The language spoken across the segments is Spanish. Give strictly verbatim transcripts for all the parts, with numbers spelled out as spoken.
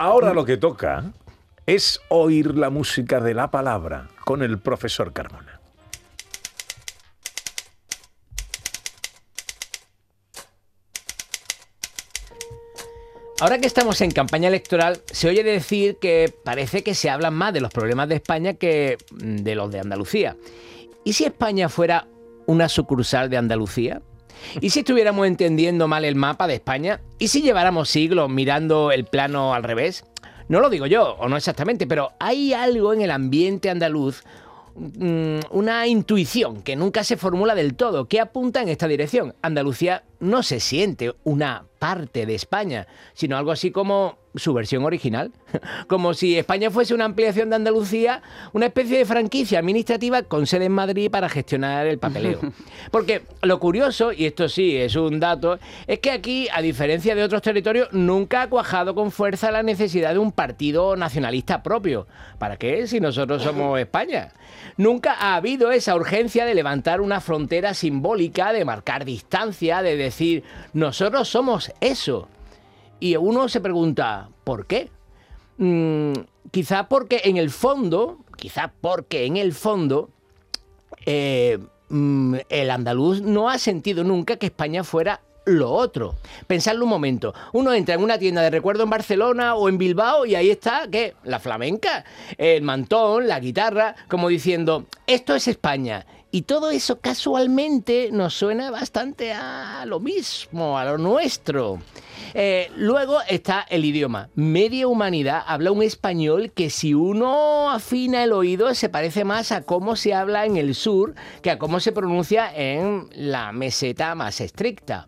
Ahora lo que toca es oír la música de la palabra con el profesor Carmona. Ahora que estamos en campaña electoral, se oye decir que parece que se hablan más de los problemas de España que de los de Andalucía. ¿Y si España fuera una sucursal de Andalucía? ¿Y si estuviéramos entendiendo mal el mapa de España? ¿Y si lleváramos siglos mirando el plano al revés? No lo digo yo, o no exactamente, pero hay algo en el ambiente andaluz, una intuición que nunca se formula del todo, que apunta en esta dirección. Andalucía no se siente una parte de España, sino algo así como su versión original. Como si España fuese una ampliación de Andalucía, una especie de franquicia administrativa con sede en Madrid para gestionar el papeleo. Porque lo curioso, y esto sí es un dato, es que aquí, a diferencia de otros territorios, nunca ha cuajado con fuerza la necesidad de un partido nacionalista propio. ¿Para qué? Si nosotros somos España. Nunca ha habido esa urgencia de levantar una frontera simbólica, de marcar distancia, de decir, nosotros somos eso. Y uno se pregunta, ¿por qué? Mm, quizá porque en el fondo, quizá porque en el fondo, eh, mm, el andaluz no ha sentido nunca que España fuera lo otro. Pensadlo un momento. Uno entra en una tienda de recuerdo en Barcelona o en Bilbao y ahí está, ¿qué? La flamenca, el mantón, la guitarra, como diciendo, esto es España. Y todo eso casualmente nos suena bastante a lo mismo, a lo nuestro. Eh, luego está el idioma. Media humanidad habla un español que si uno afina el oído se parece más a cómo se habla en el sur que a cómo se pronuncia en la meseta más estricta.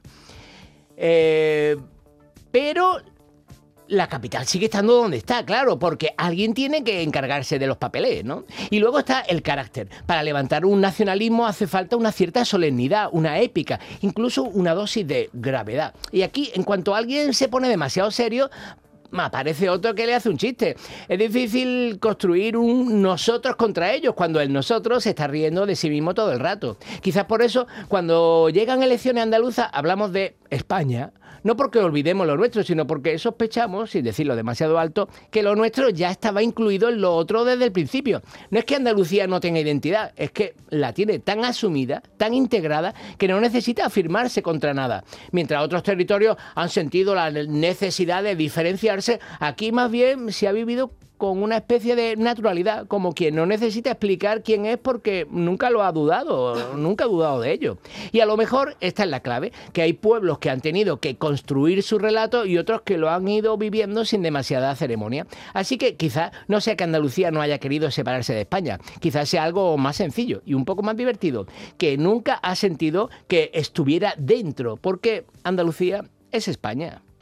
Eh, pero la capital sigue estando donde está, claro, porque alguien tiene que encargarse de los papeles, ¿no? Y luego está el carácter. Para levantar un nacionalismo hace falta una cierta solemnidad, una épica, incluso una dosis de gravedad. Y aquí, en cuanto alguien se pone demasiado serio, aparece otro que le hace un chiste. Es difícil construir un nosotros contra ellos cuando el nosotros se está riendo de sí mismo todo el rato. Quizás por eso, cuando llegan elecciones andaluzas, hablamos de España. No porque olvidemos lo nuestro, sino porque sospechamos, sin decirlo demasiado alto, que lo nuestro ya estaba incluido en lo otro desde el principio. No es que Andalucía no tenga identidad, es que la tiene tan asumida, tan integrada, que no necesita afirmarse contra nada. Mientras otros territorios han sentido la necesidad de diferenciarse, aquí más bien se ha vivido con una especie de naturalidad, como quien no necesita explicar quién es porque nunca lo ha dudado, nunca ha dudado de ello. Y a lo mejor esta es la clave, que hay pueblos que han tenido que construir su relato y otros que lo han ido viviendo sin demasiada ceremonia. Así que quizás no sea que Andalucía no haya querido separarse de España, quizás sea algo más sencillo y un poco más divertido, que nunca ha sentido que estuviera dentro, porque Andalucía es España.